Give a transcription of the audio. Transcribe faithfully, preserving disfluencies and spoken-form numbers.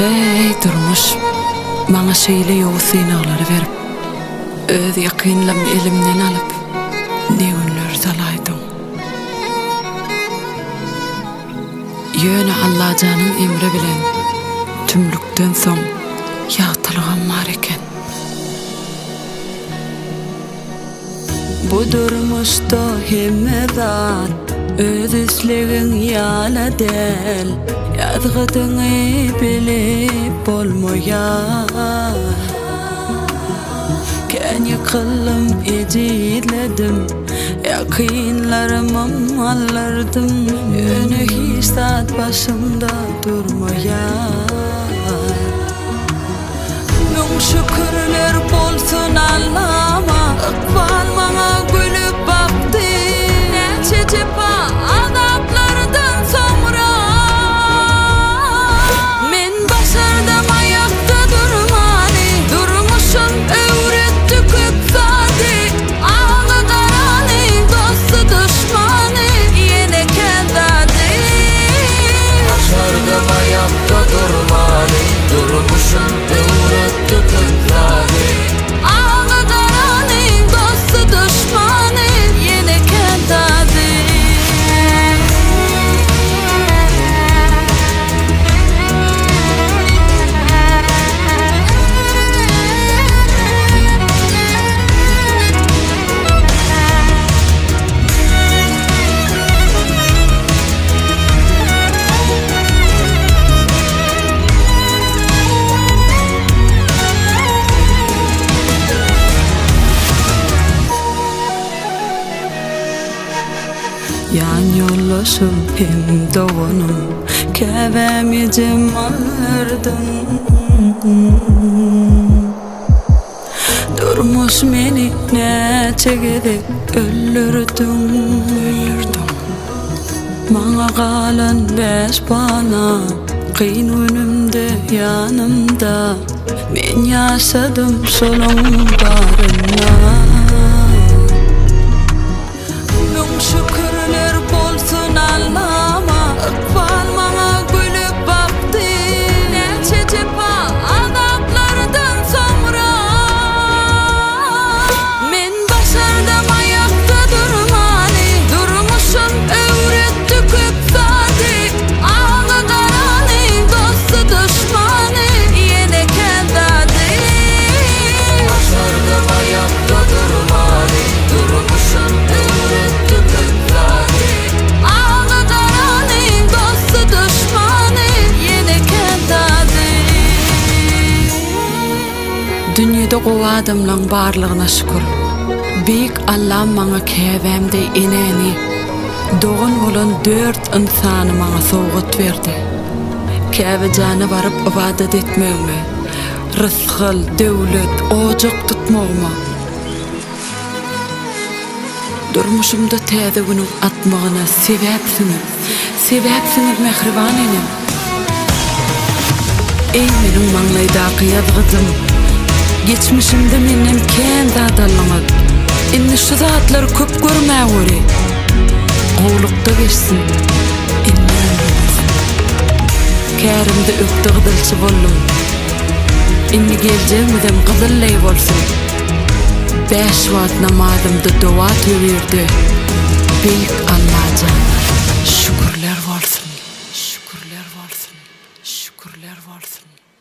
Hey durmuş, bana şeyle yoğu sinağları verip, öz yakınlam elimden alıp, ne günler salaydın. Yöne Allah canın emre bilen, tümlükten son yağtılığım var eken. Bu durmuşta hemmedan, öz islegin yala del, yazgıdını bilip olmoyar. Ken yıkılım eciledim, yakınlarımı mallardım, yönü histat başımda durmoyar. Min şükürler bolsun Allah'ıma, ıkbal bana gülüp baktı. Neçe cepa azaplardan sonra men başardım ayakta durmani. Durmuşum öğretti köp saati, ağı karani, dostu düşmanı yine kendadi. Başardım ayakta durmani, durmuşum öğretti köp saati, ağı karani, dostu düşmanı yine kendadi. Yan yollaşım hem doğanım, kevemi cemallardım. Durmuş meni neçe gidip öldürdüm. Bana kalan beş bana, kıyın önümde yanımda, men yaşadım solun barına. Min şükürler bolsun Allah'ıma, ıkbal bana gülüp baktı. Neçe cepa azaplardan sonra men başardım ayakta durmani. Durmuşum öğretti köp saati, ağı karani, dostu düşmanı yine kendadi. başardım ayakta durmani, durmuşum öğretti köp saati, Ağı karani, dostu düşmanı yine kendadi. Dünyada o adamların barlığına şükür. Büyük Allah bana kevemde ineni, doğun olan dört insanı bana soğut verdi. Keve canı varıp ibadet etmeyme, rızkıl, devlet, ocak tutmağıma. Durmuşumda teyze günün atmağına sebepsiniz, sebepsiniz mehriban enem. Ey menin manlaydaki yazgıdım, geçmişimde menem kendi adallanıp, inni şu zatları köp görmeye göre, oğlukta geçsin, inni ömrümüzün. Kerimde öktü gıdılçı bollum, inni geleceğimizem gıdıllay bolsun. Beş vaat namazımda dua tüyürdü. Büyük Allah'a şükürler olsun, şükürler olsun, şükürler olsun.